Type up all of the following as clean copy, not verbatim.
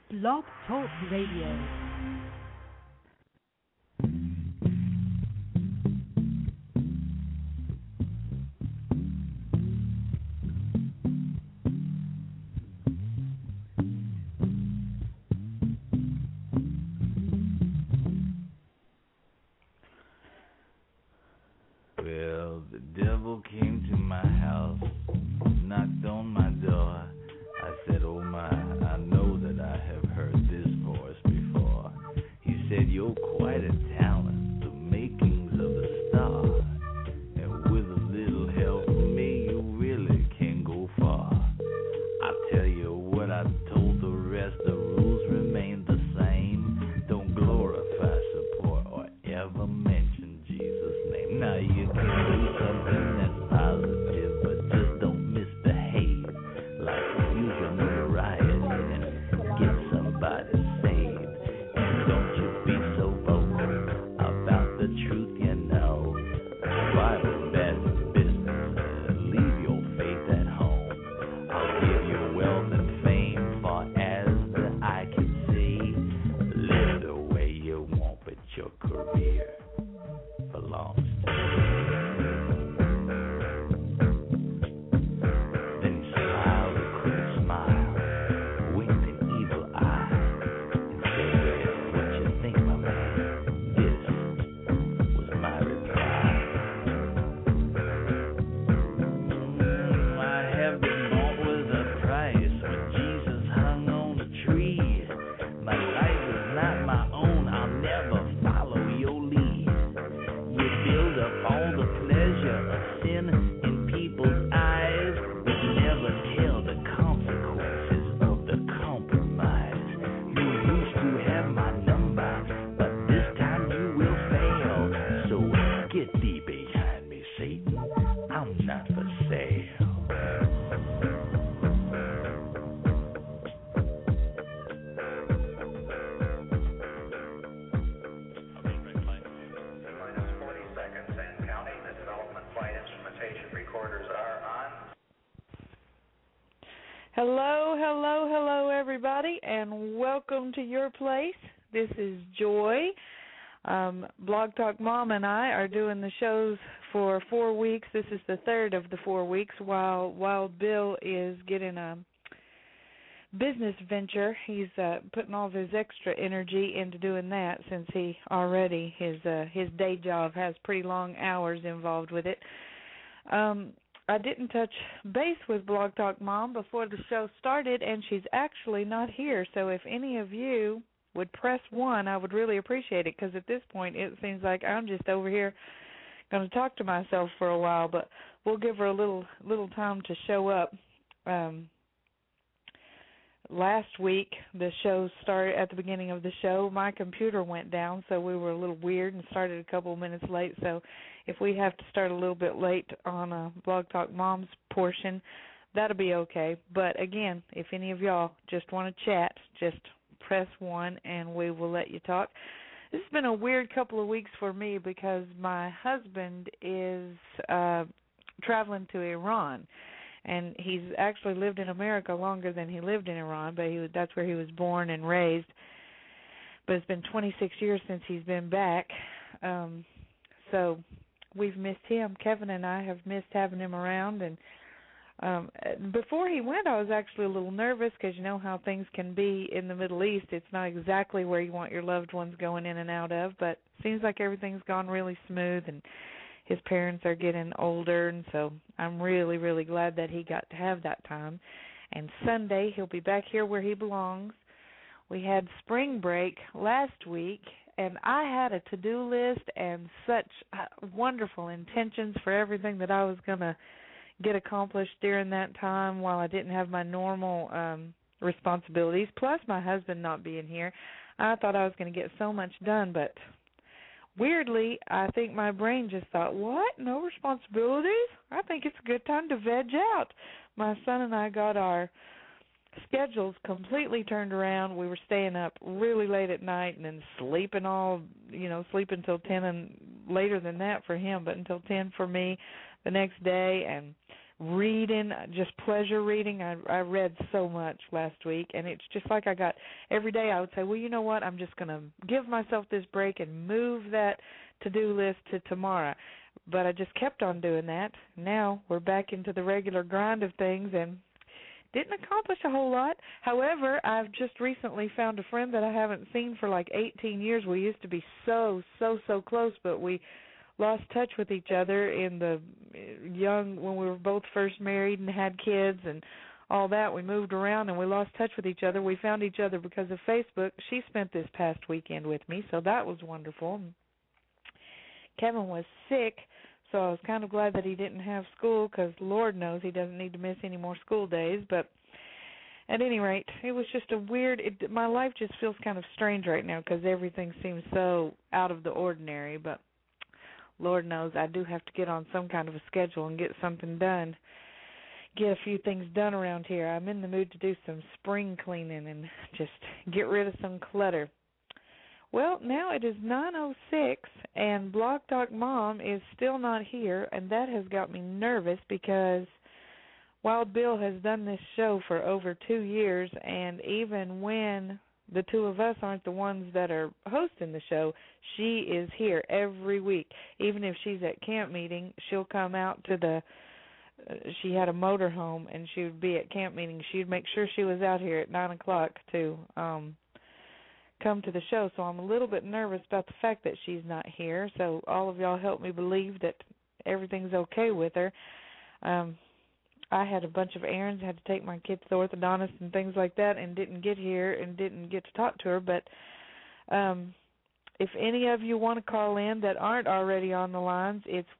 Blog Talk Radio. Well, the devil came to my house, knocked on my door. I said, oh my, I know that I have heard this voice before. He said, you're quite a talent, the makings of a star. And with a little help from me, you really can go far. I tell you what I told the rest, the rules remain the same. Don't glorify, support, or ever mention Jesus' name. Now you can do something that's positive, but just don't misbehave. Like using notoriety and get somebody saved. And don't you be so vocal about the truth, you know. Bible best business, leave your faith at home. I'll give you wealth and fame for as the eye can see. Live the way you want, but your career belongs to me. Then he smiled a crooked smile, winked an evil eye, and said, well, what you think, my man? This was my reply. I have been bought with a price when Jesus hung on a tree. My life is not my own, I'll never follow your lead. You build up all the pleasure of sin in people's eyes, but never tell the consequences of the compromise. You used to have my number, but this time you will fail. So get thee behind me, Satan. I'm not for sale. Minus 40 seconds and counting. The development flight instrumentation recorders are on. Hello, everybody, and welcome to your place. This is Joy. Blog Talk Mom and I are doing the shows for 4 weeks. This is the third of the 4 weeks while Bill is getting a business venture. He's putting all of his extra energy into doing that since he already, his day job has pretty long hours involved with it. I didn't touch base with Blog Talk Mom before the show started, and she's actually not here. So if any of you would press 1, I would really appreciate it, because at this point it seems like I'm just over here going to talk to myself for a while, but we'll give her a little time to show up. Last week, the show started at the beginning of the show. My computer went down, so we were a little weird and started a couple of minutes late. So if we have to start a little bit late on Blog Talk Mom's portion, that'll be okay. But again, if any of y'all just want to chat, just press 1 and we will let you talk. This has been a weird couple of weeks for me because my husband is traveling to Iran. And he's actually lived in America longer than he lived in Iran, but that's where he was born and raised. But it's been 26 years since he's been back. So we've missed him. Kevin and I have missed having him around. And before he went, I was actually a little nervous because you know how things can be in the Middle East. It's not exactly where you want your loved ones going in and out of, but it seems like everything's gone really smooth, and his parents are getting older, and so I'm really, really glad that he got to have that time. And Sunday, he'll be back here where he belongs. We had spring break last week, and I had a to-do list and such wonderful intentions for everything that I was going to get accomplished during that time while I didn't have my normal responsibilities, plus my husband not being here. I thought I was going to get so much done, but weirdly, I think my brain just thought, what? No responsibilities? I think it's a good time to veg out. My son and I got our schedules completely turned around. We were staying up really late at night and then sleeping until 10, and later than that for him, but until 10 for me the next day. And reading, just pleasure reading. I read so much last week, and it's just like I got every day I would say, well, you know what, I'm just going to give myself this break and move that to-do list to tomorrow. But I just kept on doing that. Now we're back into the regular grind of things and didn't accomplish a whole lot. However, I've just recently found a friend that I haven't seen for like 18 years. We used to be so close, but we lost touch with each other in the when we were both first married and had kids and all that. We moved around and we lost touch with each other. We found each other because of Facebook. She spent this past weekend with me, so that was wonderful. Kevin was sick, so I was kind of glad that he didn't have school because Lord knows he doesn't need to miss any more school days. But at any rate, it was just a weird, my life just feels kind of strange right now because everything seems so out of the ordinary. But Lord knows I do have to get on some kind of a schedule and get something done, get a few things done around here. I'm in the mood to do some spring cleaning and just get rid of some clutter. Well, now it is 9:06, and Blog Talk Mom is still not here, and that has got me nervous because Wild Bill has done this show for over 2 years, and even when the two of us aren't the ones that are hosting the show, she is here every week. Even if she's at camp meeting, she'll come out to she had a motorhome, and she would be at camp meeting. She'd make sure she was out here at 9 o'clock to come to the show, so I'm a little bit nervous about the fact that she's not here. So all of y'all help me believe that everything's okay with her. I had a bunch of errands, had to take my kids to the orthodontist and things like that, and didn't get here and didn't get to talk to her. But if any of you want to call in that aren't already on the lines, it's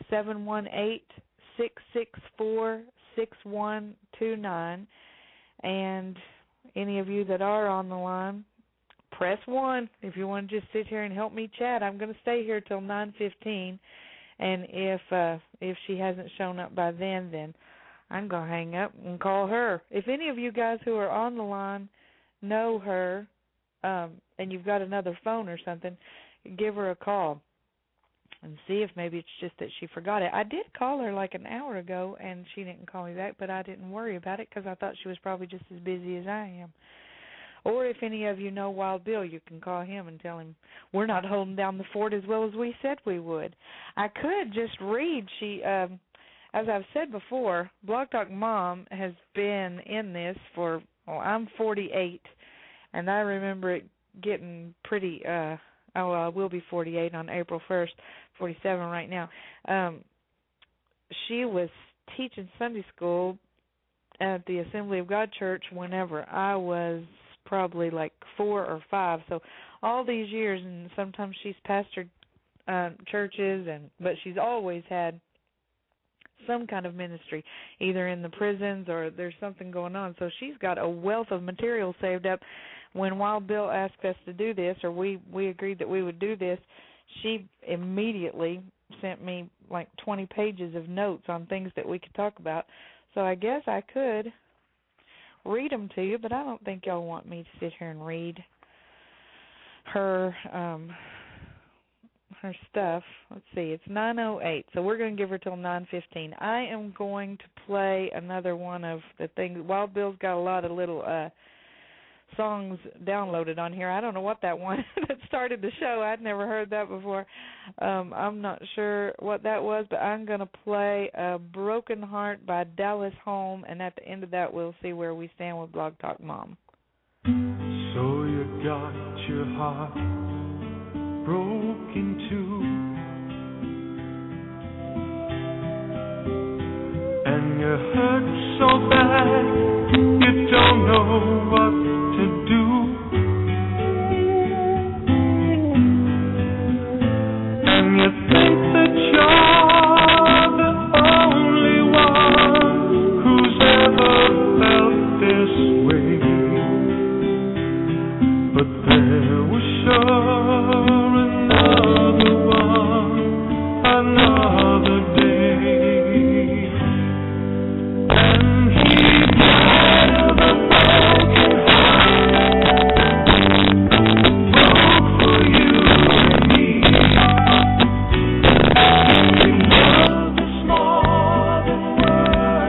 718-664-6129. And any of you that are on the line, press 1 if you want to just sit here and help me chat. I'm going to stay here till 9:15, and if she hasn't shown up by then I'm going to hang up and call her. If any of you guys who are on the line know her and you've got another phone or something, give her a call and see if maybe it's just that she forgot it. I did call her like an hour ago, and she didn't call me back, but I didn't worry about it because I thought she was probably just as busy as I am. Or if any of you know Wild Bill, you can call him and tell him we're not holding down the fort as well as we said we would. I could just read. As I've said before, Blog Talk Mom has been in this for, I'm 48, and I remember it getting pretty, I will be 48 on April 1st, 47 right now. She was teaching Sunday school at the Assembly of God Church whenever I was probably like 4 or 5. So all these years, and sometimes she's pastored churches, but she's always had some kind of ministry, either in the prisons or there's something going on. So she's got a wealth of material saved up. When Wild Bill asked us to do this, or we agreed that we would do this, she immediately sent me like 20 pages of notes on things that we could talk about. So I guess I could read them to you, but I don't think y'all want me to sit here and read her stuff. Let's see, it's 9:08, so we're going to give her till 9:15. I am going to play another one of the things. Wild Bill's got a lot of little songs downloaded on here. I don't know what that one that started the show. I'd never heard that before. I'm not sure what that was, but I'm going to play Broken Heart by Dallas Holm, and at the end of that, we'll see where we stand with Blog Talk Mom. So you got your heart broken too, and you're hurt so bad you don't know what to do, and you think that you're the only one who's ever felt this way, but there was sure another one, another day, and he died of a broken heart, broke for you and me. He loved us more than words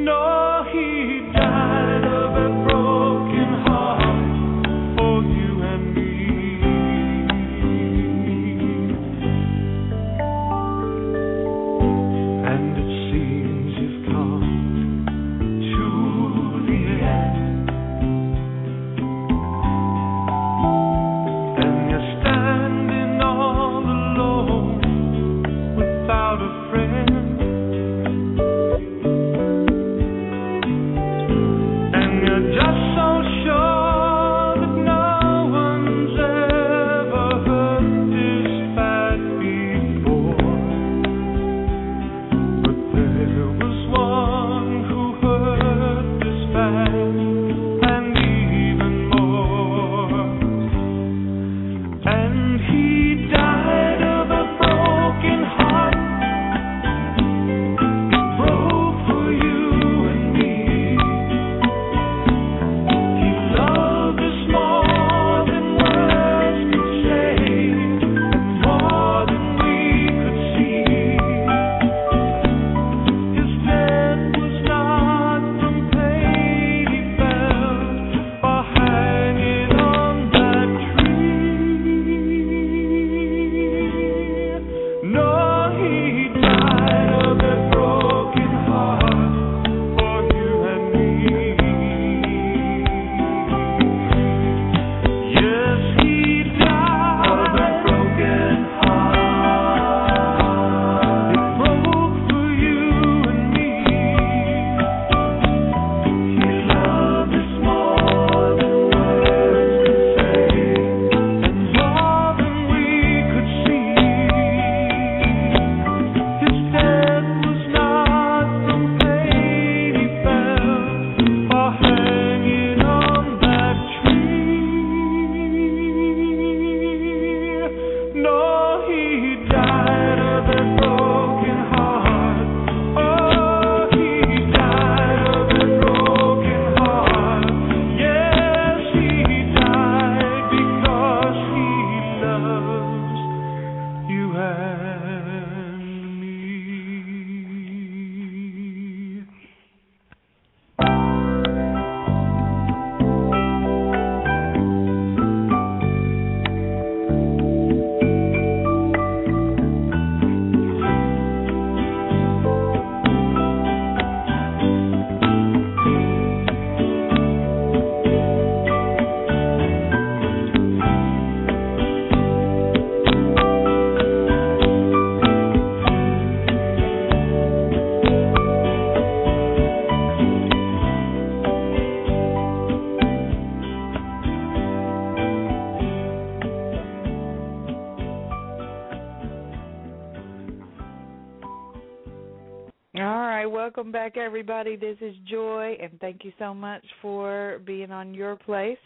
Welcome back, everybody. This is Joy, and thank you so much for being on your place.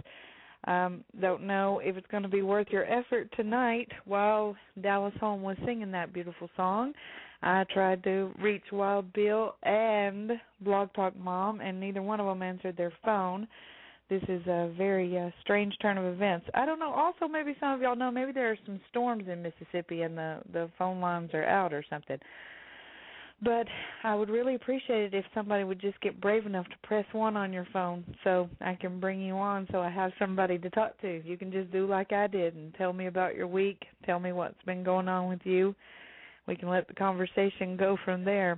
Don't know if it's going to be worth your effort tonight. While Dallas Holm was singing that beautiful song, I tried to reach Wild Bill and Blog Talk Mom, and neither one of them answered their phone. This is a very strange turn of events. I don't know. Also, maybe some of y'all know, maybe there are some storms in Mississippi and the phone lines are out or something. But I would really appreciate it if somebody would just get brave enough to press 1 on your phone so I can bring you on so I have somebody to talk to. You can just do like I did and tell me about your week, tell me what's been going on with you. We can let the conversation go from there.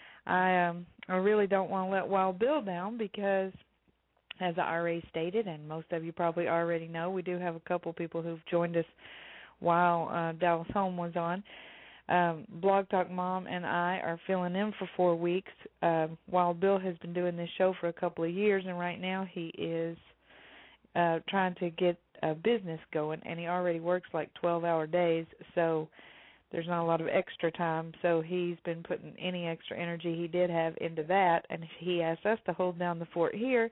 I really don't want to let Wild Bill down because, as I already stated, and most of you probably already know, we do have a couple people who've joined us while Dallas Holm was on. Blog Talk Mom and I are filling in for 4 weeks. Wild Bill has been doing this show for a couple of years, and right now he is trying to get a business going, and he already works like 12-hour days, so there's not a lot of extra time. So he's been putting any extra energy he did have into that, and he asked us to hold down the fort here.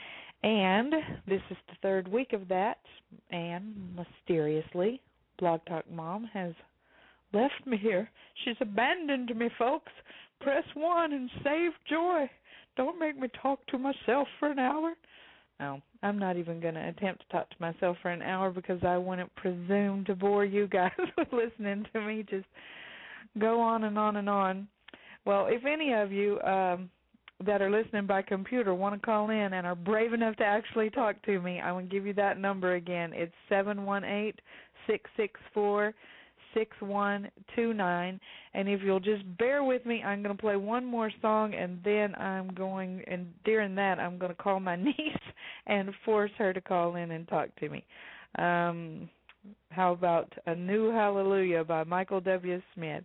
And this is the 3rd week of that, and mysteriously, Blog Talk Mom has left me here. She's abandoned me, folks. Press 1 and save Joy. Don't make me talk to myself for an hour. No, I'm not even going to attempt to talk to myself for an hour because I wouldn't presume to bore you guys with listening to me just go on and on and on. Well, if any of you that are listening by computer want to call in and are brave enough to actually talk to me, I will give you that number again. It's 718-664-6129. And if you'll just bear with me, I'm going to play one more song, and then during that, I'm going to call my niece and force her to call in and talk to me. How about A New Hallelujah by Michael W. Smith?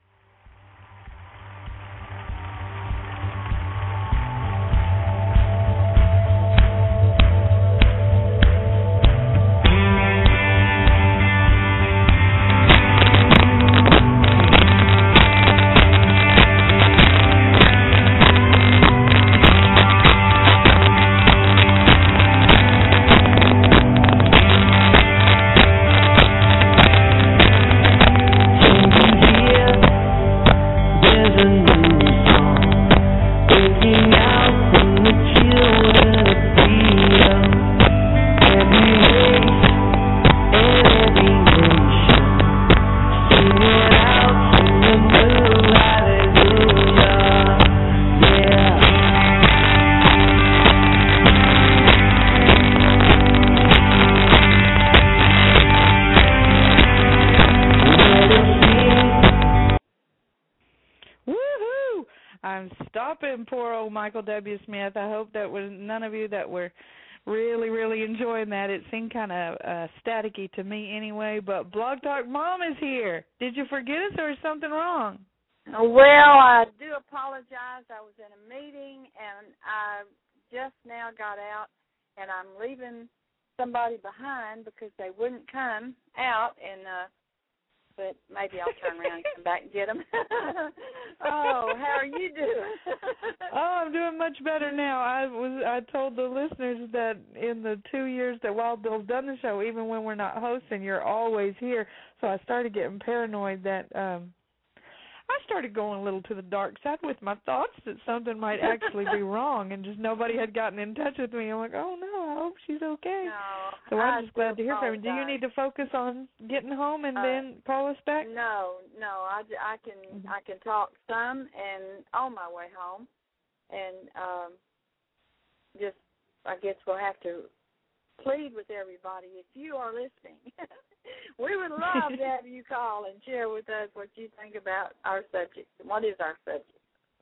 Poor old Michael W. Smith. I hope that was none of you that were really, really enjoying that. It seemed kind of staticky to me anyway, but Blog Talk Mom is here. Did you forget us or is something wrong? Well, I do apologize. I was in a meeting, and I just now got out, and I'm leaving somebody behind because they wouldn't come out, and but maybe I'll turn around and come back and get them. Oh, how are you doing? Oh, I'm doing much better now. I told the listeners that in the 2 years that while Bill's done the show, even when we're not hosting, you're always here. So I started getting paranoid that I started going a little to the dark side with my thoughts that something might actually be wrong, and just nobody had gotten in touch with me. I'm like, oh no, I hope she's okay. No, so I'm just glad to hear from you. Do you need to focus on getting home and then call us back? No, I can talk some and on my way home, and just I guess we'll have to plead with everybody if you are listening. We would love to have you call and share with us what you think about our subject. What is our subject?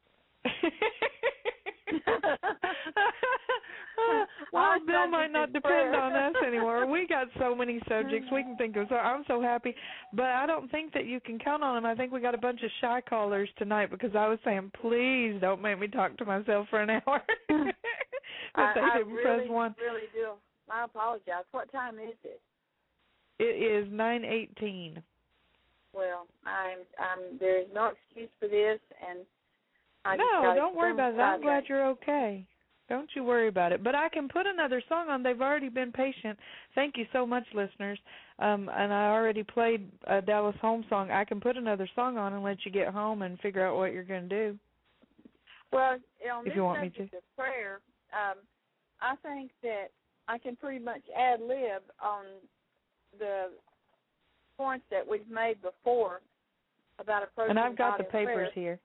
Well, Bill might not depend on us anymore. We got so many subjects we can think of. So I'm so happy. But I don't think that you can count on them. I think we got a bunch of shy callers tonight because I was saying, please don't make me talk to myself for an hour. I really do. I apologize. What time is it? It is 9:18. Well, there is no excuse for this, and don't worry about it. I'm glad you're okay. Don't you worry about it. But I can put another song on. They've already been patient. Thank you so much, listeners. And I already played a Dallas Home song. I can put another song on and let you get home and figure out what you're going to do. Well, on if you want me to. Of prayer, I think that I can pretty much ad-lib on the points that we've made before about approaching God. And I've got the prayer. papers here.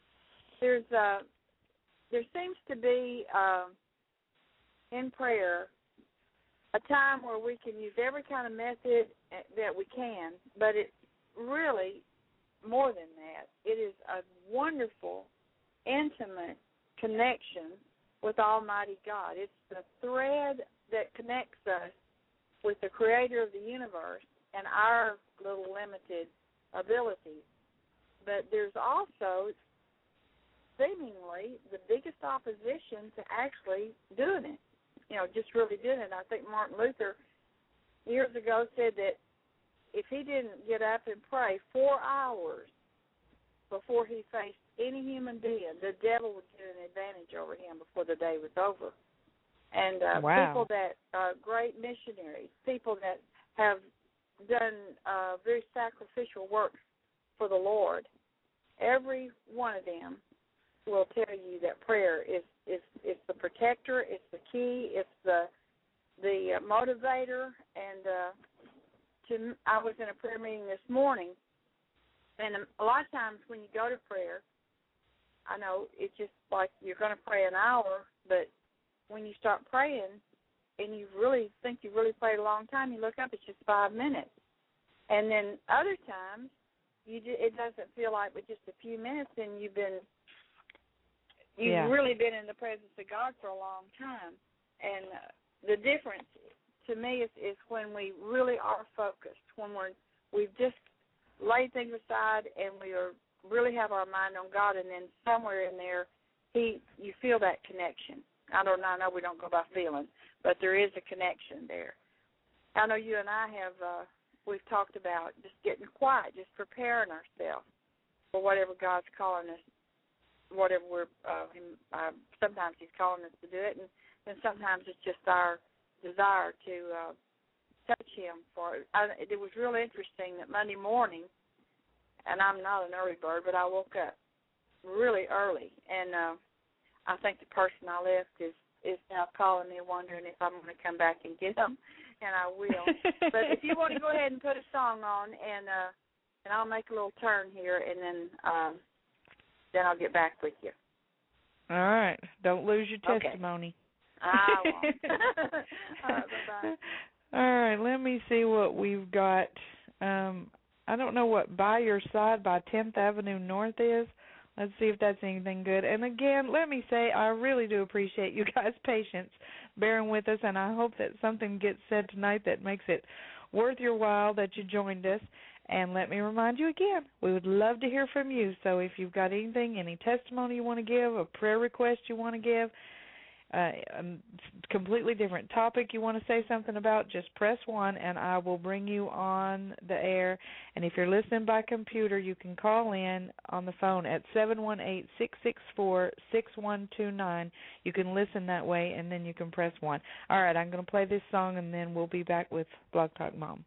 There seems to be in prayer a time where we can use every kind of method that we can, but it's really more than that. It is a wonderful, intimate connection with Almighty God. It's the thread that connects us with the Creator of the universe and our little limited abilities. But there's also seemingly the biggest opposition to actually doing it, just really doing it. I think Martin Luther years ago said that if he didn't get up and pray 4 hours before he faced any human being, the devil would get an advantage over him before the day was over. And people that are great missionaries, people that have done very sacrificial work for the Lord, every one of them will tell you that prayer is the protector, it's the key, it's the motivator. And I was in a prayer meeting this morning, and a lot of times when you go to prayer, I know it's just like you're going to pray an hour, but when you start praying and you really think you really prayed a long time, you look up, it's just 5 minutes. And then other times, it doesn't feel like but just a few minutes, and you've really been in the presence of God for a long time. And the difference to me is when we really are focused, when we've just laid things aside and we really have our mind on God, and then somewhere in there, you feel that connection. I know we don't go by feeling, but there is a connection there. I know you and I have. We've talked about just getting quiet, just preparing ourselves for whatever God's calling us, whatever sometimes He's calling us to do it, and then sometimes it's just our desire to touch Him for it. It was really interesting that Monday morning, and I'm not an early bird, but I woke up really early, and I think the person I left is now calling me, wondering if I'm going to come back and get them. And I will. But if you want to go ahead and put a song on, and I'll make a little turn here, and then I'll get back with you. All right. Don't lose your testimony. Okay. I won't. All right, bye-bye. All right. Let me see what we've got. I don't know what By Your Side by 10th Avenue North is. Let's see if that's anything good. And again, let me say, I really do appreciate you guys' patience, bearing with us, and I hope that something gets said tonight that makes it worth your while that you joined us. And let me remind you again, we would love to hear from you. So if you've got anything, any testimony you want to give, a prayer request you want to give, a completely different topic you want to say something about, just press 1 and I will bring you on the air. And if you're listening by computer, you can call in on the phone at 718-664-6129. You can listen that way, and then you can press 1. All right, I'm going to play this song, and then we'll be back with Blog Talk Mom.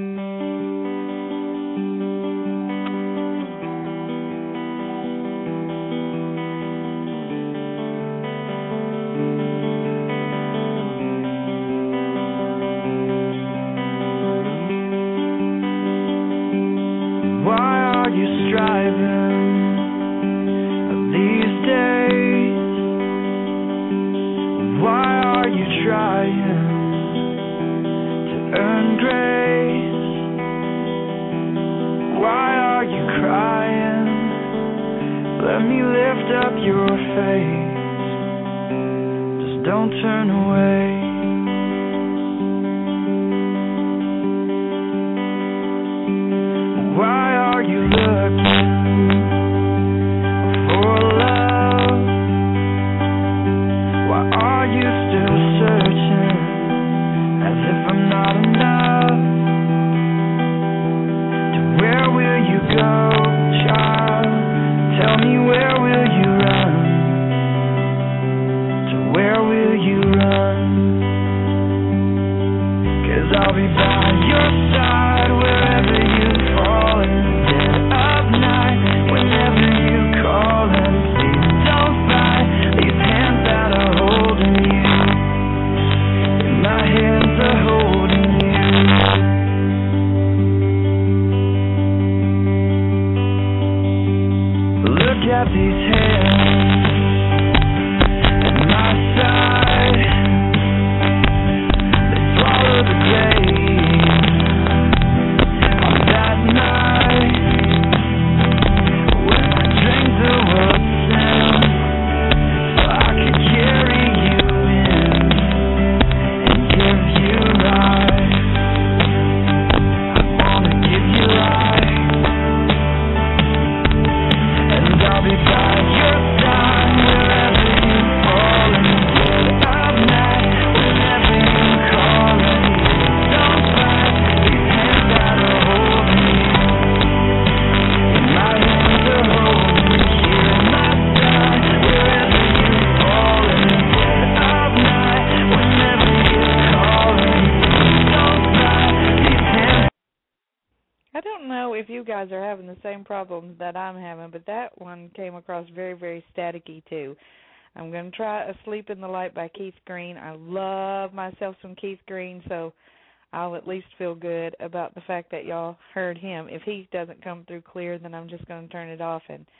Are having the same problems that I'm having, but that one came across very, very staticky too. I'm going to try Asleep in the Light by Keith Green. I love myself some Keith Green, so I'll at least feel good about the fact that y'all heard him. If he doesn't come through clear, then I'm just going to turn it off and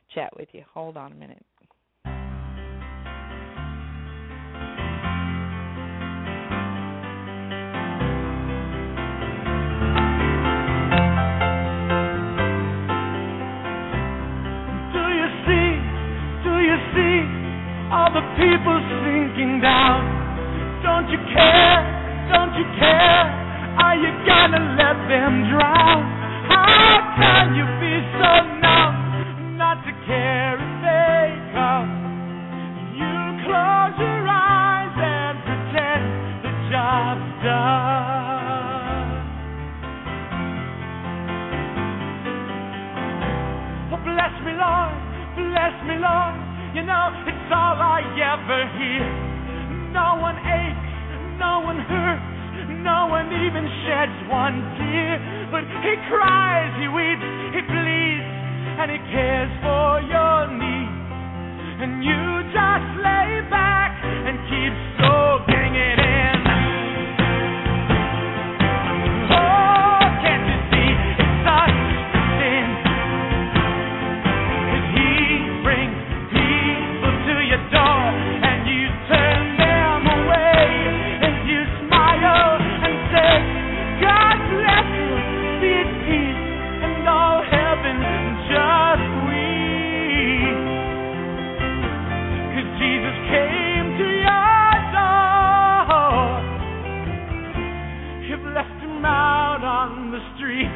chat with you. Hold on a minute. All the people sinking down. Don't you care? Don't you care? Are you gonna let them drown? How can you be so numb not to care if they come? You close your eyes and pretend the job's done. Oh, bless me, Lord, bless me, Lord. You know, it's all I ever hear. No one aches, no one hurts, no one even sheds one tear. But he cries, he weeps, he bleeds, and he cares for your needs. And you just lay back and keep soaking it in. Oh, can't you see it's such a sin? 'Cause he brings to your door and you turn them away and you smile and say, God bless you, be at peace, and all heaven just weep. 'Cause Jesus came to your door. You've left him out on the street.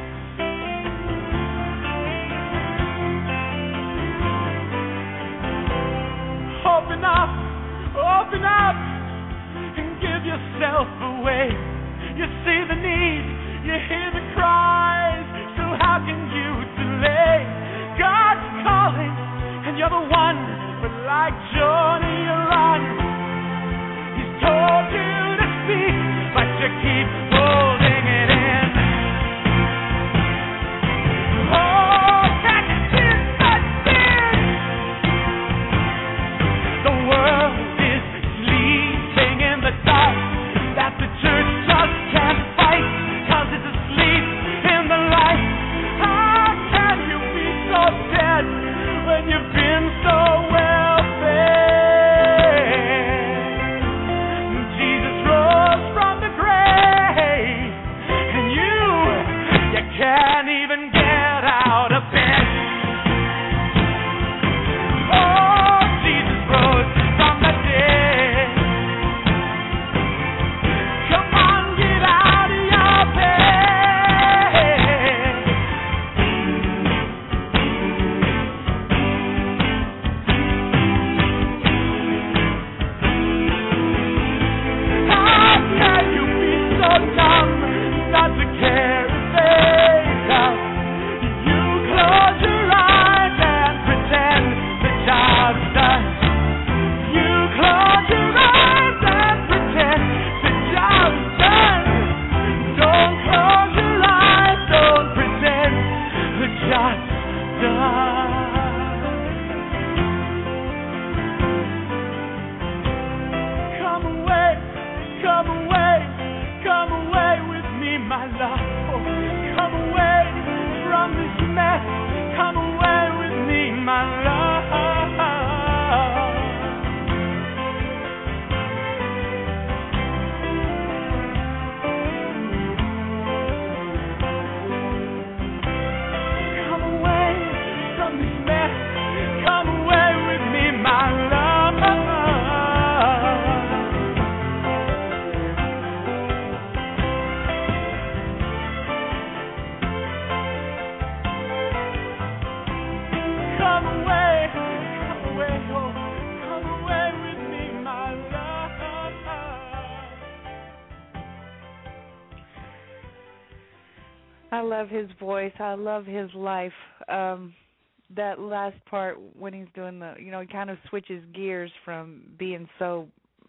Open up, and give yourself away. You see the need, you hear the cries, so how can you delay? God's calling, and you're the one, but like Jonah you run. He's told you to speak, but you keep holding it in. Oh, can't you see such sin? The world is sleeping in the dark, that the church just can't fight, 'cause it's asleep in the light. How can you be so dead when you've been so well fed? Jesus rose from the grave, and you can't even get out of bed. Oh, Jesus rose from the dead. Come on, get out of your bed. How can you be so dumb not to care if they come? You close your eyes and pretend the job's done. You close your eyes and pretend the job's done. Don't close your eyes, don't pretend the job's done. Come away, come away, come away with me, my love. Oh, come away from this mess. Come away with me, my love. Come away from this mess. Come away with me, my love. Come away, oh, come away with me, my love. I love his voice. I love his life. That last part when he's doing the, he kind of switches gears from being so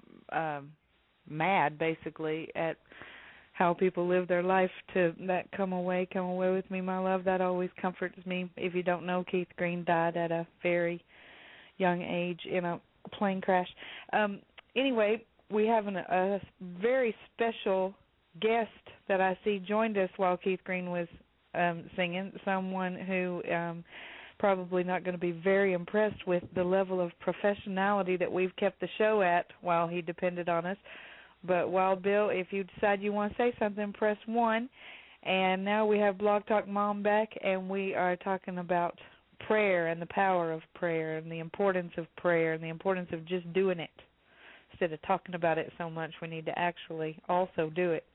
mad, basically, at how people live their life to that come away with me, my love. That always comforts me. If you don't know, Keith Green died at a very young age in a plane crash. Anyway, we have a very special guest that I see joined us while Keith Green was singing, someone who probably not going to be very impressed with the level of professionality that we've kept the show at while he depended on us. But Wild Bill, if you decide you want to say something, press 1. And now we have Blog Talk Mom back, and we are talking about prayer and the power of prayer and the importance of prayer and the importance of just doing it. Instead of talking about it so much, we need to actually also do it.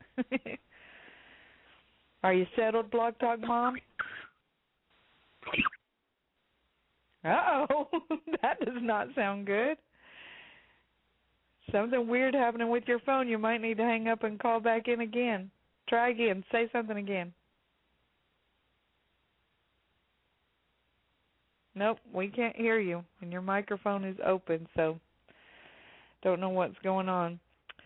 Are you settled, Blog Talk Mom? Uh-oh, that does not sound good. Something weird happening with your phone. You might need to hang up and call back in again. Try again. Say something again. Nope, we can't hear you, and your microphone is open, so don't know what's going on.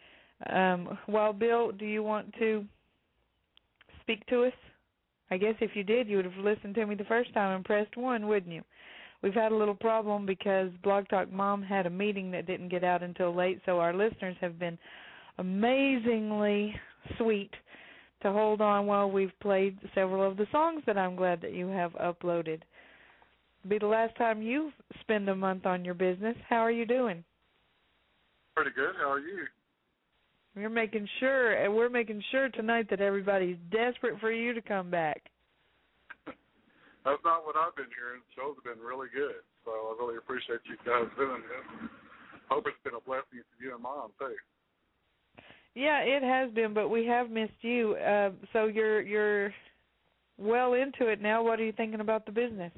Well, Bill, do you want to speak to us? I guess if you did, you would have listened to me the first time and pressed 1, wouldn't you? We've had a little problem because Blog Talk Mom had a meeting that didn't get out until late, so our listeners have been amazingly sweet to hold on while we've played several of the songs that I'm glad that you have uploaded. It'll be the last time you spend a month on your business. How are you doing? Pretty good. How are you? We're making sure tonight that everybody's desperate for you to come back. That's not what I've been hearing. The shows have been really good, so I really appreciate you guys doing this. Hope it's been a blessing to you and Mom, too. Yeah, it has been, but we have missed you. So you're well into it now. What are you thinking about the business?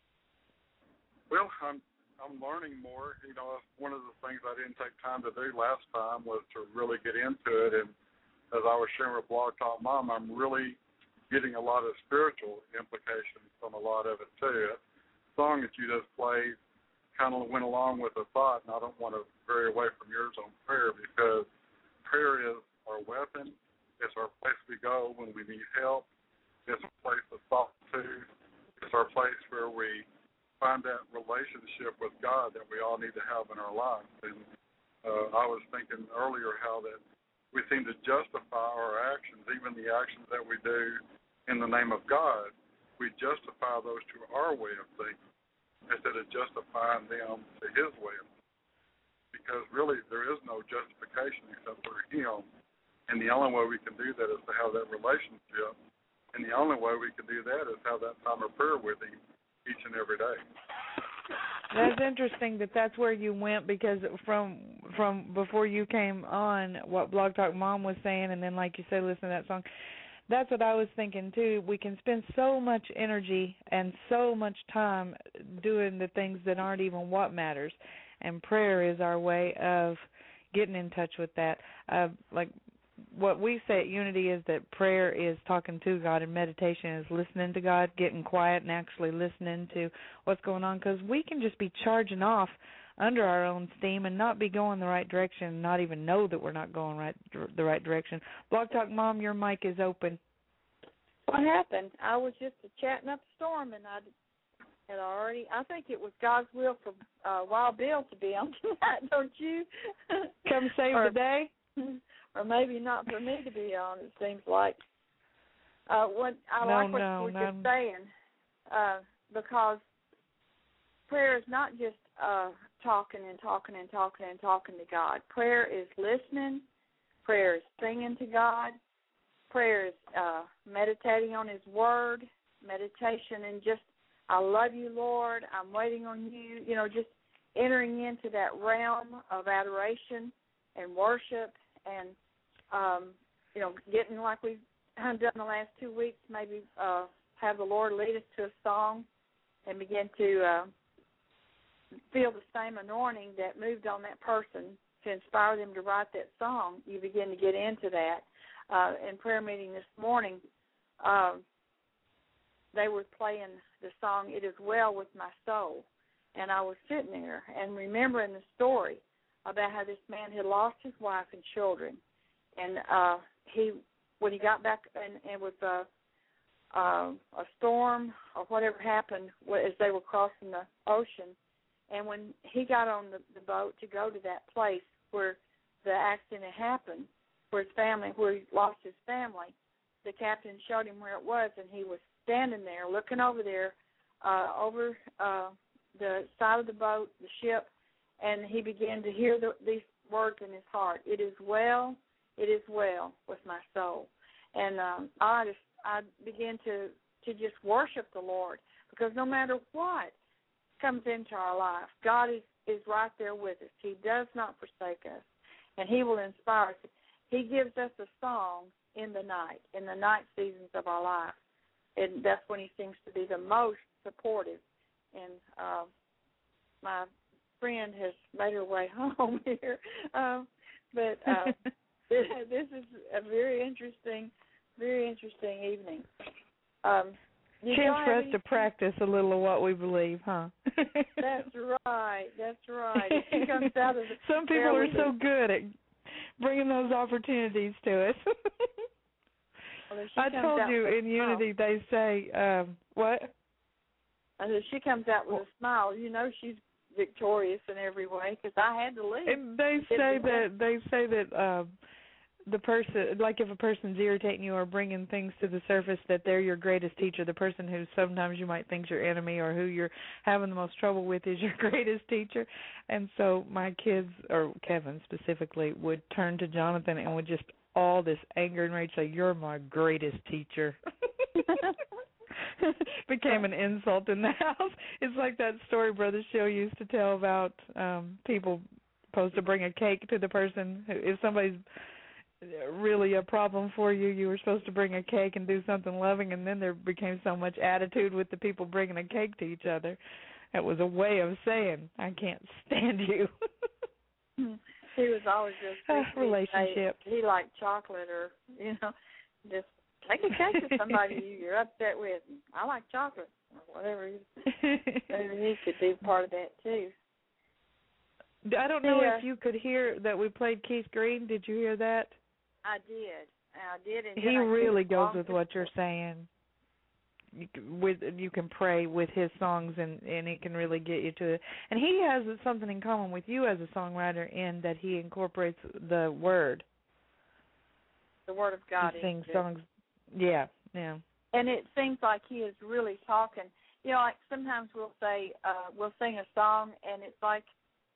Well, I'm learning more. You know, one of the things I didn't take time to do last time was to really get into it. And as I was sharing with Blog Talk Mom, I'm really getting a lot of spiritual implications from a lot of it, too. The song that you just played kind of went along with the thought, and I don't want to vary away from yours on prayer, because prayer is our weapon. It's our place we go when we need help. It's a place to talk to. It's our place where we find that relationship with God that we all need to have in our lives. And I was thinking earlier how that we seem to justify our actions, even the actions that we do in the name of God. We justify those to our way of thinking instead of justifying them to His way of thinking. Because really there is no justification except for Him. And the only way we can do that is to have that relationship. And the only way we can do that is have that time of prayer with Him each and every day. That's interesting that's where you went, because from before you came on, what Blog Talk Mom was saying, and then like you said, listen to that song, that's what I was thinking too. We can spend so much energy and so much time doing the things that aren't even what matters, and prayer is our way of getting in touch with that. Like what we say at Unity is that prayer is talking to God, and meditation is listening to God, getting quiet and actually listening to what's going on, because we can just be charging off under our own steam and not be going the right direction and not even know that we're not going the right direction. Blog Talk Mom, your mic is open. What happened? I was just chatting up a storm, and I think it was God's will for Wild Bill to be on tonight, don't you? Come save the day? Or maybe not for me to be on, it seems like. What you were just saying, because prayer is not just talking to God. Prayer is listening. Prayer is singing to God. Prayer is meditating on His Word, meditation, and just, I love you, Lord, I'm waiting on you, just entering into that realm of adoration and worship, and getting like we've done the last 2 weeks, maybe have the Lord lead us to a song and begin to feel the same anointing that moved on that person to inspire them to write that song. You begin to get into that. In prayer meeting this morning, they were playing the song, It Is Well With My Soul, and I was sitting there and remembering the story about how this man had lost his wife and children. And when he got back, and it was a storm or whatever happened as they were crossing the ocean, and when he got on the boat to go to that place where the accident had happened, where he lost his family, the captain showed him where it was, and he was standing there looking over there over the side of the boat, the ship, and he began to hear these words in his heart. It is well with my soul. And I began to just worship the Lord, because no matter what comes into our life, God is right there with us. He does not forsake us, and he will inspire us. He gives us a song in the night seasons of our life, and that's when he seems to be the most supportive. And my friend has made her way home here, but this is a very interesting evening. Chance for us to practice a little of what we believe, huh? That's right. If she comes out of some people are so good at bringing those opportunities to us. Well, I told you in Unity they say, what? If she comes out with a smile, you know she's victorious in every way, because I had to leave. And they say that the person, like if a person's irritating you or bringing things to the surface, that they're your greatest teacher. The person who sometimes you might think's your enemy or who you're having the most trouble with is your greatest teacher. And so my kids, or Kevin specifically, would turn to Jonathan and would just all this anger and rage say, "You're my greatest teacher." Became an insult in the house. It's like that story Brother Shill used to tell about people supposed to bring a cake to the person. If somebody's really a problem for you, you were supposed to bring a cake and do something loving, and then there became so much attitude with the people bringing a cake to each other. It was a way of saying, I can't stand you. He was always just relationship. He liked chocolate, or just take a cake to somebody you're upset with. I like chocolate, or whatever. Maybe he could do part of that too. I don't know if you could hear that we played Keith Green. Did you hear that? I did. And he really goes with what you're saying. You can pray with his songs, and it can really get you to it. And he has something in common with you as a songwriter in that he incorporates the Word. The Word of God. He sings songs. Yeah. And it seems like he is really talking. Like sometimes we'll say, we'll sing a song, and it's like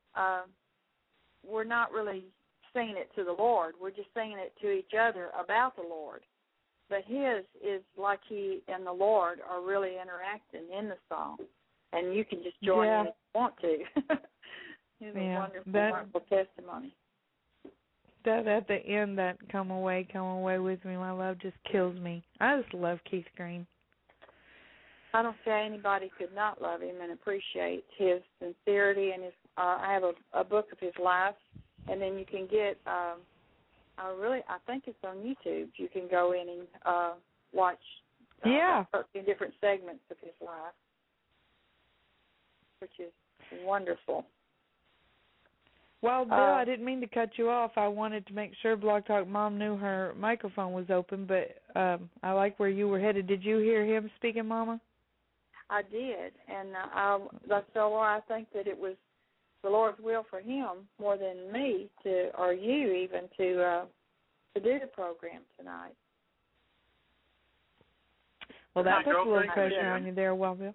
we're not really singing it to the Lord. We're just singing it to each other about the Lord. But his is like he and the Lord are really interacting in the song, and you can just join in if you want to. It's a wonderful testimony. That at the end, that come away with me, my love just kills me. I just love Keith Green. I don't say anybody could not love him and appreciate his sincerity and his. I have a book of his life, and then you can get. I think it's on YouTube. You can go in and watch. 13 different segments of his life, which is wonderful. Well, Bill, I didn't mean to cut you off. I wanted to make sure Blog Talk Mom knew her microphone was open, but I like where you were headed. Did you hear him speaking, Mama? I did, and that's why I think that it was the Lord's will for him more than me or you even to do the program tonight. Well, that puts a little pressure on you there, Bill.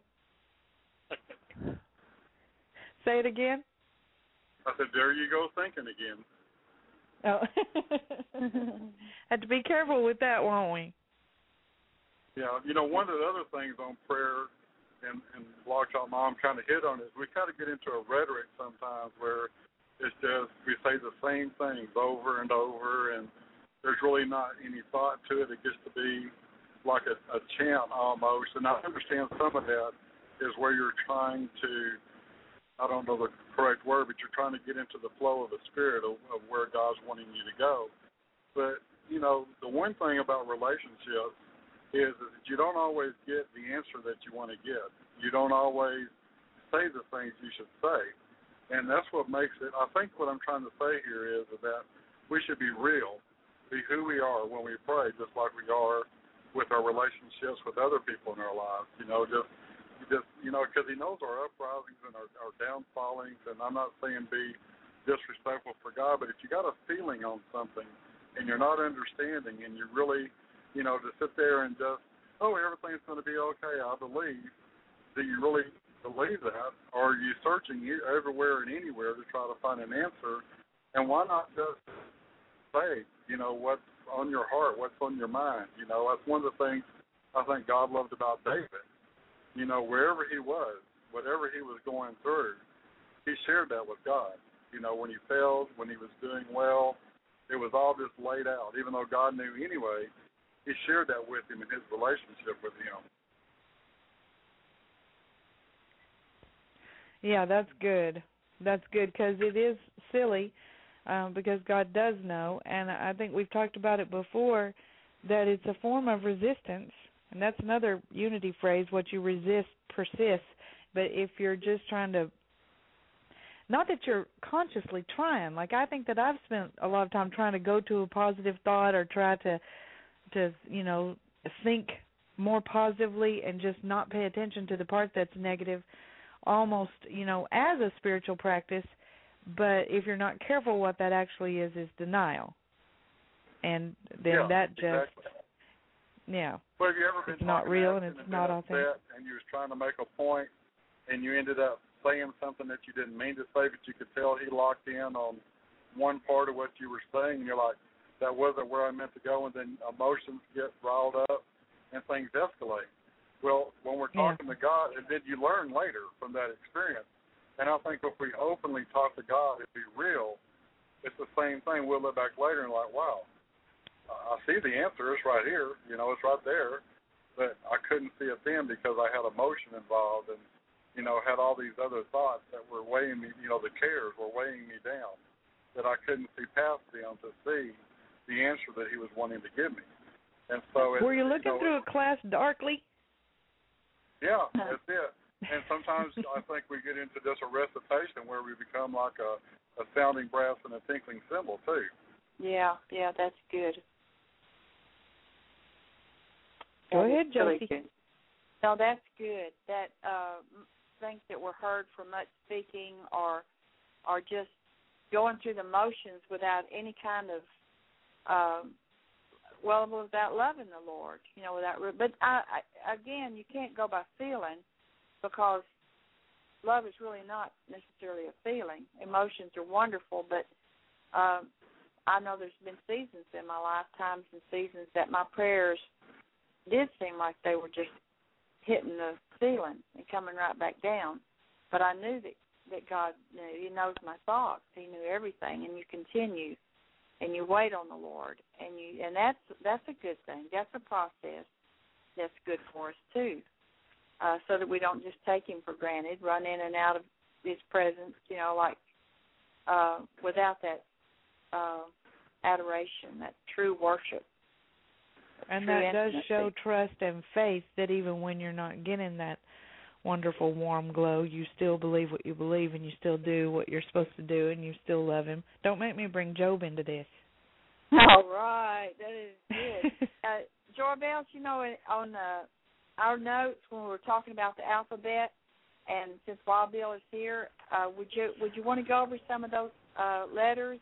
Say it again. I said, there you go thinking again. Oh. Had to be careful with that, won't we? Yeah, one of the other things on prayer and Blog Talk Mom kind of hit on is we kind of get into a rhetoric sometimes where it's just we say the same things over and over, and there's really not any thought to it. It gets to be like a chant almost, and I understand some of that is where you're trying to, I don't know the correct word, but you're trying to get into the flow of the Spirit of where God's wanting you to go. But, the one thing about relationships is that you don't always get the answer that you want to get. You don't always say the things you should say. And that's what makes it, I think what I'm trying to say here is that we should be real, be who we are when we pray, just like we are with our relationships with other people in our lives. Because he knows our uprisings and our downfallings, and I'm not saying be disrespectful for God, but if you got a feeling on something and you're not understanding and you really, to sit there and just, everything's going to be okay, I believe, do you really believe that? Or are you searching everywhere and anywhere to try to find an answer? And why not just say, what's on your heart, what's on your mind? That's one of the things I think God loved about David. Wherever he was, whatever he was going through, he shared that with God. When he failed, when he was doing well, it was all just laid out. Even though God knew anyway, he shared that with him in his relationship with him. Yeah, that's good. That's good because it is silly because God does know, and I think we've talked about it before, that it's a form of resistance, and that's another unity phrase, what you resist persists. But if you're just trying to, not that you're consciously trying, like I think that I've spent a lot of time trying to go to a positive thought or try to think more positively and just not pay attention to the part that's negative, almost, as a spiritual practice. But if you're not careful, what that actually is denial. And then that just, exactly. Yeah. Well, have you ever been it's not real and it's not authentic. And you was trying to make a point, and you ended up saying something that you didn't mean to say, but you could tell he locked in on one part of what you were saying, and you're like, that wasn't where I meant to go, and then emotions get riled up and things escalate. Well, when we're talking to God, and then you learn later from that experience, and I think if we openly talk to God and be real, it's the same thing. We'll look back later and like, wow, I see the answer. It's right here. It's right there. But I couldn't see it then because I had emotion involved and, had all these other thoughts that were weighing me, the cares were weighing me down, that I couldn't see past them to see the answer that he was wanting to give me. And so were you looking through a glass darkly? Yeah, that's it. And sometimes I think we get into just a recitation where we become like a sounding brass and a tinkling cymbal, too. Yeah, that's good. Go ahead, Josie. Really, no, that's good. That things that were heard from much speaking or just going through the motions without any kind of, without loving the Lord, but again, you can't go by feeling because love is really not necessarily a feeling. Emotions are wonderful, but I know there's been seasons in my lifetimes and seasons that my prayers did seem like they were just hitting the ceiling and coming right back down. But I knew that God knew. He knows my thoughts. He knew everything, and you continue, and you wait on the Lord, and that's a good thing. That's a process that's good for us too, so that we don't just take Him for granted, run in and out of His presence, without that adoration, that true worship. And that does show trust and faith that even when you're not getting that wonderful warm glow, you still believe what you believe and you still do what you're supposed to do and you still love Him. Don't make me bring Job into this. All right. That is good. Joy Bells, on our notes when we were talking about the alphabet, and since Wild Bill is here, would you want to go over some of those letters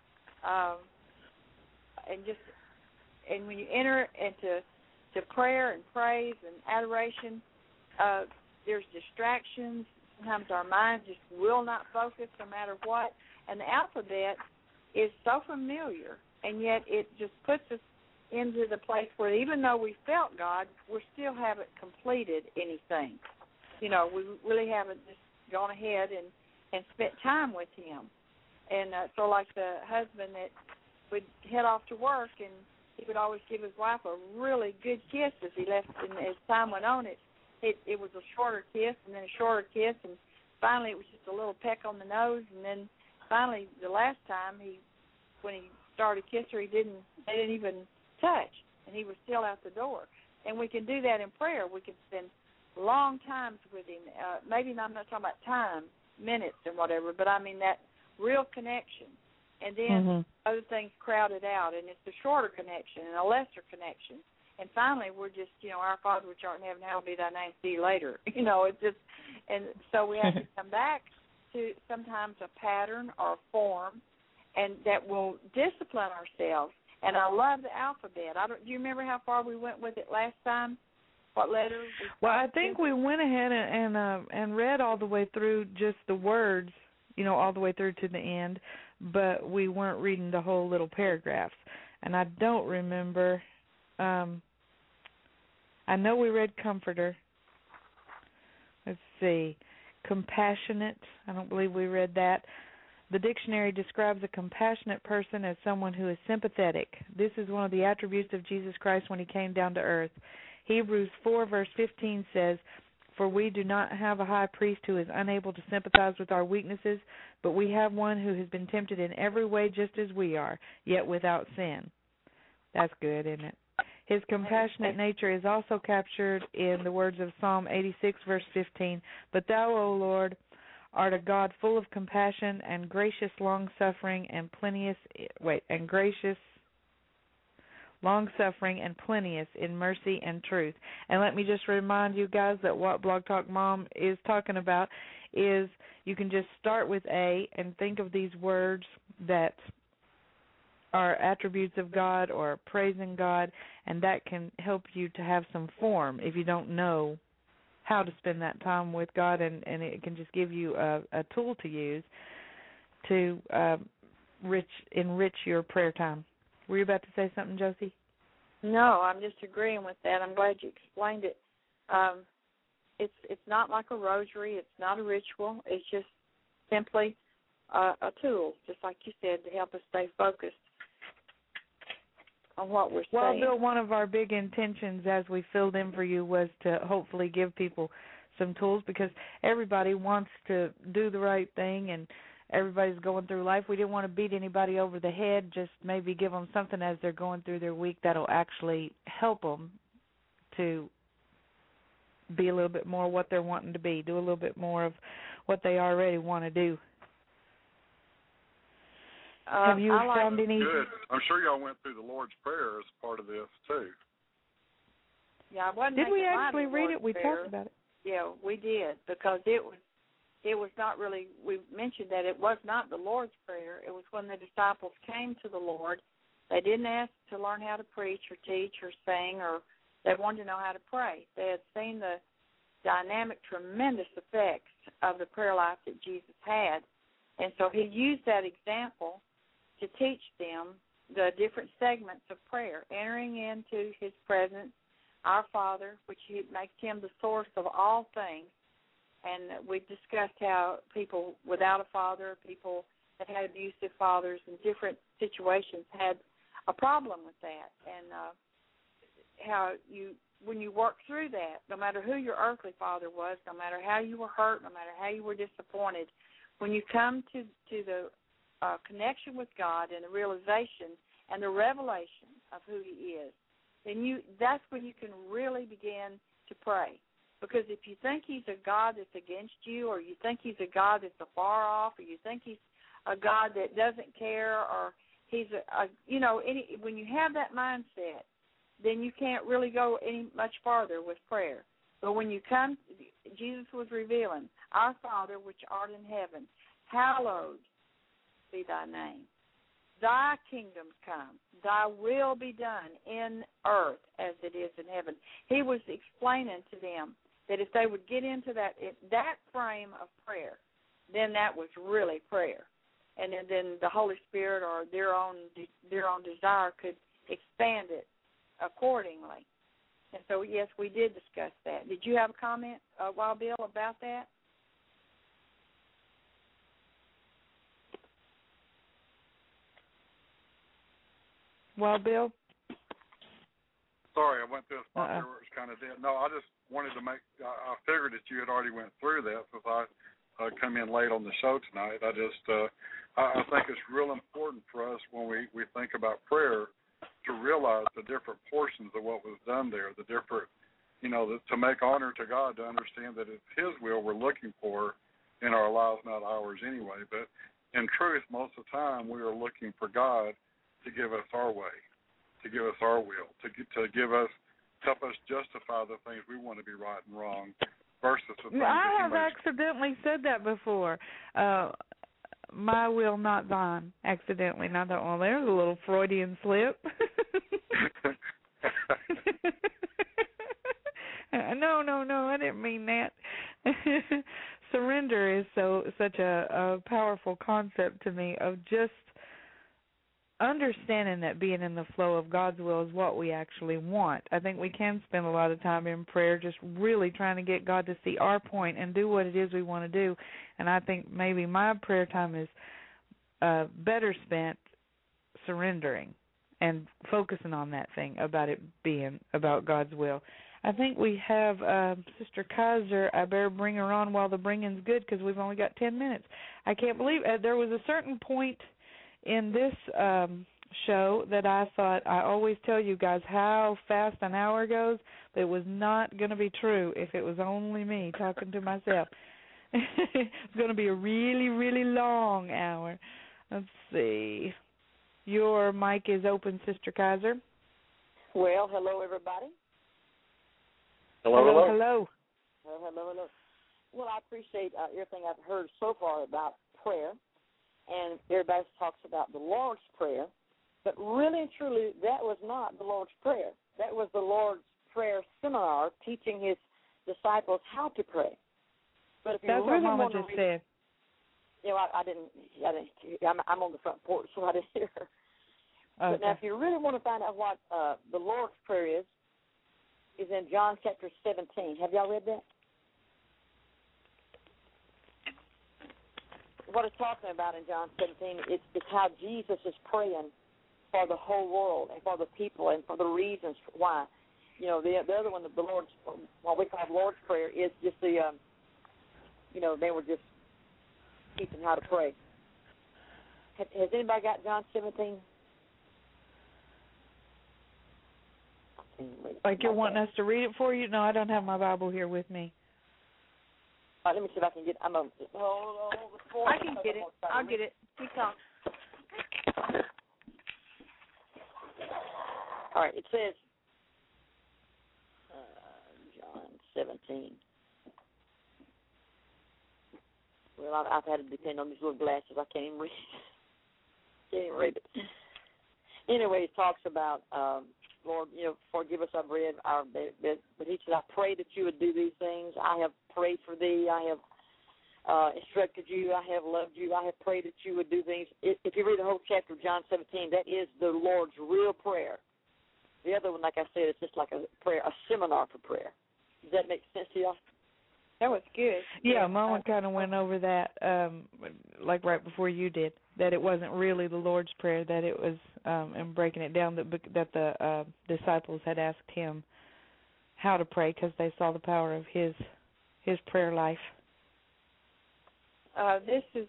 and when you enter into prayer and praise and adoration, there's distractions. Sometimes our mind just will not focus no matter what. And the alphabet is so familiar, and yet it just puts us into the place where even though we felt God, we still haven't completed anything. We really haven't just gone ahead and spent time with Him. And so like the husband that would head off to work, and he would always give his wife a really good kiss as he left, and as time went on, it was a shorter kiss and then a shorter kiss, and finally it was just a little peck on the nose, and then finally the last time when he started to kiss her, they didn't even touch, and he was still out the door. And we can do that in prayer. We can spend long times with Him. Maybe I'm not talking about time, minutes and whatever, but I mean that real connection. And then other things crowded out, and it's a shorter connection and a lesser connection. And finally, we're just, our Father which art in heaven, hallowed be thy name, see you later. It's just, and so we have to come back to sometimes a pattern or a form, and that will discipline ourselves. And I love the alphabet. Do you remember how far we went with it last time? What letter? Well, I think we went ahead and read all the way through just the words, all the way through to the end, but we weren't reading the whole little paragraphs. And I don't remember. I know we read comforter. Let's see. Compassionate. I don't believe we read that. The dictionary describes a compassionate person as someone who is sympathetic. This is one of the attributes of Jesus Christ when he came down to earth. Hebrews 4, verse 15 says, "For we do not have a high priest who is unable to sympathize with our weaknesses, but we have one who has been tempted in every way just as we are, yet without sin." That's good, isn't it? His compassionate nature is also captured in the words of Psalm 86, verse 15. "But thou, O Lord, art a God full of compassion and gracious long-suffering and plenteous in mercy and truth." And let me just remind you guys that what Blog Talk Mom is talking about is you can just start with A and think of these words that are attributes of God or praising God, and that can help you to have some form if you don't know how to spend that time with God, and it can just give you a tool to use to enrich your prayer time. Were you about to say something, Josie? No, I'm just agreeing with that. I'm glad you explained it. It's not like a rosary. It's not a ritual. It's just simply a tool, just like you said, to help us stay focused on what we're Well, saying. Bill, one of our big intentions as we filled in for you was to hopefully give people some tools, because everybody wants to do the right thing and everybody's going through life. We didn't want to beat anybody over the head, just maybe give them something as they're going through their week that'll actually help them to be a little bit more what they're wanting to be, do a little bit more of what they already want to do. Have you found any? Good. I'm sure y'all went through the Lord's Prayer as part of this too. Yeah, I wasn't. Did we making actually light of read the it? We Lord's Prayer. talked about it. Yeah, we did, because it was not really. We mentioned that it was not the Lord's Prayer. It was when the disciples came to the Lord. They didn't ask to learn how to preach or teach or sing, or they wanted to know how to pray. They had seen the dynamic, tremendous effects of the prayer life that Jesus had, and so he used that example to teach them the different segments of prayer, entering into his presence, our Father, which makes him the source of all things. And we've discussed how people without a father, people that had abusive fathers in different situations had a problem with that, and how when you work through that, no matter who your earthly father was, no matter how you were hurt, no matter how you were disappointed, when you come to the connection with God and the realization and the revelation of who he is, then that's when you can really begin to pray. Because if you think he's a God that's against you, or you think he's a God that's afar off, or you think he's a God that doesn't care, or he's when you have that mindset, then you can't really go any much farther with prayer. But when you come, Jesus was revealing, "Our Father which art in heaven, hallowed be thy name. Thy kingdom come. Thy will be done in earth as it is in heaven." He was explaining to them that if they would get into that frame of prayer, then that was really prayer, and then the Holy Spirit or their own desire could expand it accordingly. And so, yes, we did discuss that. Did you have a comment, Wild Bill, about that? Wild Bill? Sorry, I went through a spot there where it was kind of dead. No, I just wanted to I figured that you had already went through that since I come in late on the show tonight. I think it's real important for us when we think about prayer to realize the different portions of what was done there, the different, to make honor to God, to understand that it's his will we're looking for in our lives, not ours anyway. But in truth, most of the time we are looking for God to give us our way, to give us our will, to help us justify the things we want to be right and wrong versus the things I have accidentally said that before. My will, not thine, accidentally. And I thought, well, there's a little Freudian slip. No, I didn't mean that. Surrender is such a powerful concept to me, of just understanding that being in the flow of God's will is what we actually want. I think we can spend a lot of time in prayer just really trying to get God to see our point and do what it is we want to do. And I think maybe my prayer time is better spent surrendering and focusing on that thing, about it being about God's will. I think we have Sister Kaiser. I better bring her on while the bringing's good, because we've only got 10 minutes. I can't believe there was a certain point in this show that I thought, I always tell you guys how fast an hour goes, but it was not going to be true if it was only me talking to myself. It's going to be a really, really long hour. Let's see. Your mic is open, Sister Kaiser. Well, hello, everybody. Hello. Hello. Well, I appreciate everything I've heard so far about prayer, and everybody talks about the Lord's Prayer, but really and truly, that was not the Lord's Prayer. That was the Lord's Prayer seminar teaching his disciples how to pray. But if you That's really what Mama want to just read, said. you know, I didn't. I'm on the front porch, so I didn't hear her. Okay. But now, if you really want to find out what the Lord's Prayer is in John chapter 17. Have y'all read that? What it's talking about in John 17, it's how Jesus is praying for the whole world and for the people and for the reasons why. You know, the other one, the Lord's, what we call Lord's Prayer, is just the, they were just teaching how to pray. Has anybody got John 17? Like you're wanting us to read it for you? No, I don't have my Bible here with me. Let me see if I can get. I can get it. I'll get it. Keep talking. All right. It says John 17. Well, I've had to depend on these little glasses. I can't even read. It. Anyway, it talks about. Lord, forgive us our bread, but he said, I pray that you would do these things. I have prayed for thee. I have instructed you. I have loved you. I have prayed that you would do things. If you read the whole chapter of John 17, that is the Lord's real prayer. The other one, like I said, is just like a prayer, a seminar for prayer. Does that make sense to y'all? That was good. Yeah, Mama kind of went over that, like right before you did, that it wasn't really the Lord's Prayer, that it was, and breaking it down, that the disciples had asked him how to pray because they saw the power of his prayer life. This is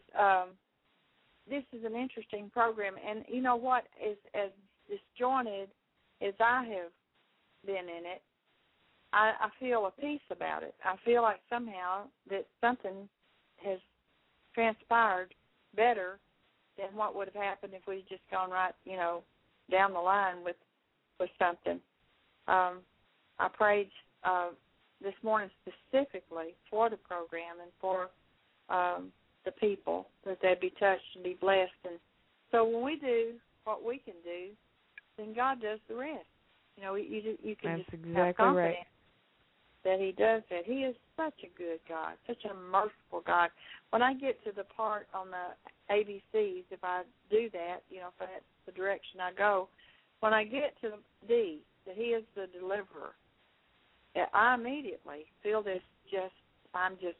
an interesting program, and you know what? As disjointed as I have been in it, I feel a peace about it. I feel like somehow that something has transpired better than what would have happened if we'd just gone right, down the line with something. I prayed this morning specifically for the program and for the people, that they'd be touched and be blessed. And so when we do what we can do, then God does the rest. You can That's just exactly have confidence right. that he does that. He is such a good God, such a merciful God. When I get to the part on the ABCs, if I do that, if that's the direction I go, when I get to D, that he is the deliverer, I immediately feel this I'm just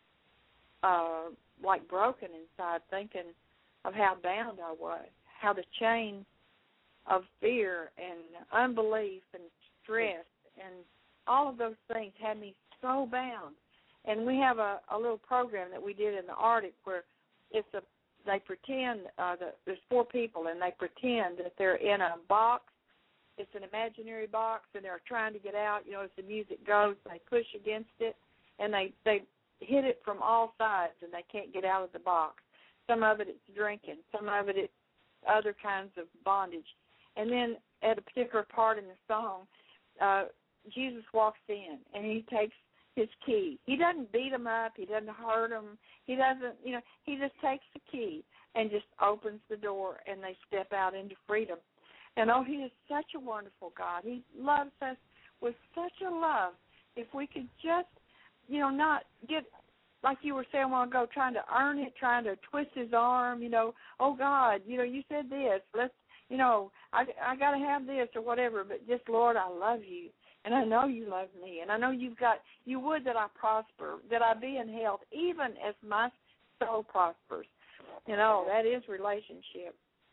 like broken inside, thinking of how bound I was, how the chains of fear and unbelief and stress and all of those things had me so bound. And we have a little program that we did in the Arctic where they pretend that there's 4 people and they pretend that they're in a box. It's an imaginary box, and they're trying to get out. As the music goes, they push against it, and they hit it from all sides, and they can't get out of the box. Some of it it's drinking. Some of it it's other kinds of bondage. And then at a particular part in the song, Jesus walks in, and he takes his key. He doesn't beat them up. He doesn't hurt them. He doesn't, he just takes the key and just opens the door, and they step out into freedom. And, he is such a wonderful God. He loves us with such a love if we could just, not get, like you were saying a while ago, trying to earn it, trying to twist his arm, oh, God, you said this, let's, I got to have this or whatever, but just, Lord, I love you, and I know you love me, and I know you would that I prosper, that I be in health, even as my soul prospers. That is relationship.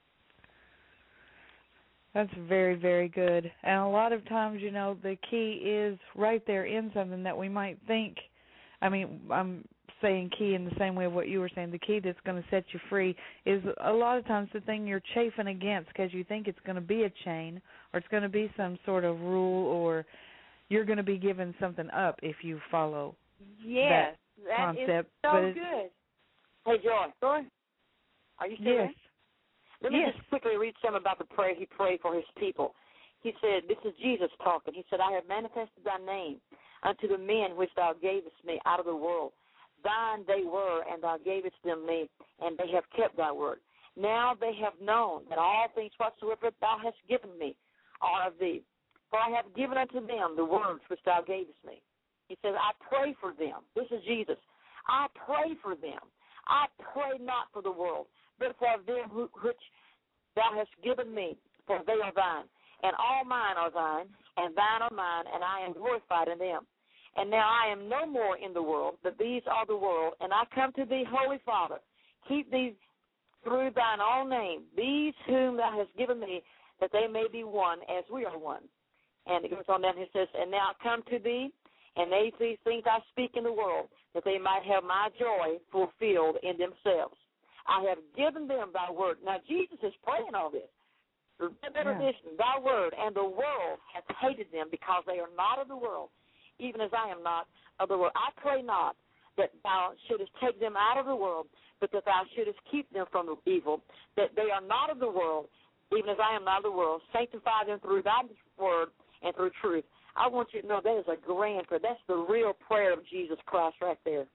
That's very, very good. And a lot of times, the key is right there in something that we might think. I mean, I'm saying key in the same way of what you were saying. The key that's going to set you free is a lot of times the thing you're chafing against because you think it's going to be a chain or it's going to be some sort of rule or you're going to be giving something up if you follow that concept. Is so good. Hey, Joy. Are you still there? Let me just quickly read some about the prayer he prayed for his people. He said, this is Jesus talking. He said, I have manifested thy name unto the men which thou gavest me out of the world. Thine they were, and thou gavest them me, and they have kept thy word. Now they have known that all things whatsoever thou hast given me are of thee. For I have given unto them the words which thou gavest me. He says, I pray for them. This is Jesus. I pray for them. I pray not for the world, but for them which thou hast given me, for they are thine. And all mine are thine, and thine are mine, and I am glorified in them. And now I am no more in the world, but these are the world, and I come to thee, Holy Father. Keep these through thine own name, these whom thou hast given me, that they may be one as we are one. And it goes on down, he says, and now I come to thee, and these things I speak in the world, that they might have my joy fulfilled in themselves. I have given them thy word. Now, Jesus is praying all this. Edition, thy word, and the world hath hated them because they are not of the world, even as I am not of the world. I pray not that thou shouldest take them out of the world, but that thou shouldest keep them from the evil, that they are not of the world, even as I am not of the world. Sanctify them through thy word and through truth. I want you to know that is a grand prayer. That's the real prayer of Jesus Christ right there.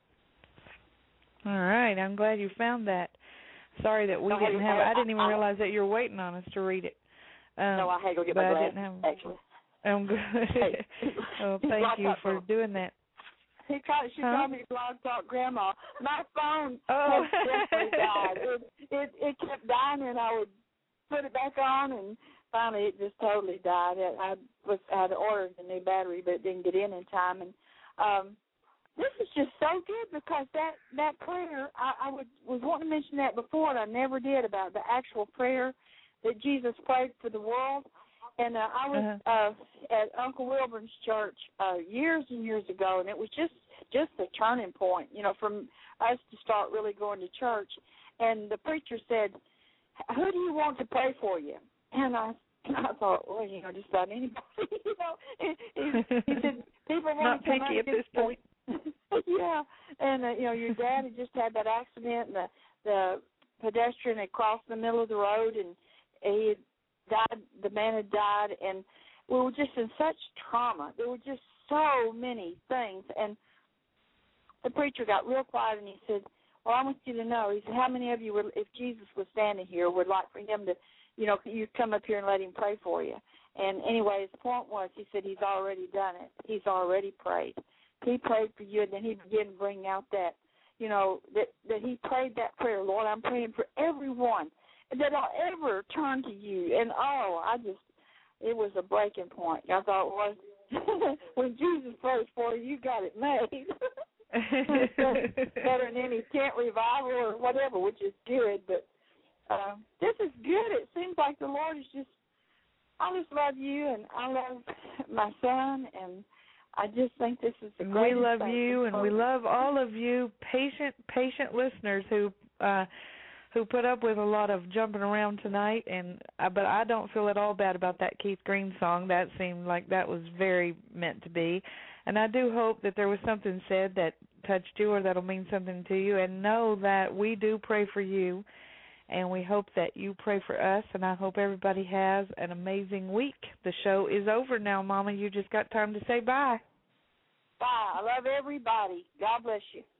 All right. I'm glad you found that. Sorry that we didn't have it. I didn't even realize that you're waiting on us to read it. No, I had to go get my glasses, actually. I'm good. Hey. Well, thank you for doing that. She called me Blog Talk Grandma. My phone has definitely died. It kept dying, and I would put it back on, and finally it just totally died. I had ordered a new battery, but it didn't get in time. And this is just so good because that prayer, I was wanting to mention that before, and I never did, about the actual prayer that Jesus prayed for the world. And I was at Uncle Wilburn's church years and years ago, and it was just a turning point, from us to start really going to church. And the preacher said, who do you want to pray for you? And I thought, well, just about anybody. He said, people want to come picky at this point. Yeah, and your dad had just had that accident, and the pedestrian had crossed the middle of the road, and he had died. The man had died, and we were just in such trauma. There were just so many things, and the preacher got real quiet, and he said, well, I want you to know, he said, how many of you, if Jesus was standing here, would like for him to, you come up here and let him pray for you? And anyway, his point was, he said, he's already done it. He's already prayed. He prayed for you, and then he began to bring out that, that he prayed that prayer, Lord, I'm praying for everyone that I'll ever turn to you. And, it was a breaking point. I thought, well, when Jesus prays for you, you got it made. Better than any tent revival or whatever, which is good. But this is good. It seems like the Lord is just, I just love you, and I love my son, and I just think this is the greatest thing. We love you, and we love all of you patient listeners who put up with a lot of jumping around tonight. But I don't feel at all bad about that Keith Green song. That seemed like that was very meant to be. And I do hope that there was something said that touched you or that'll mean something to you. And know that we do pray for you, and we hope that you pray for us. And I hope everybody has an amazing week. The show is over now, Mama. You just got time to say bye. Bye. I love everybody. God bless you.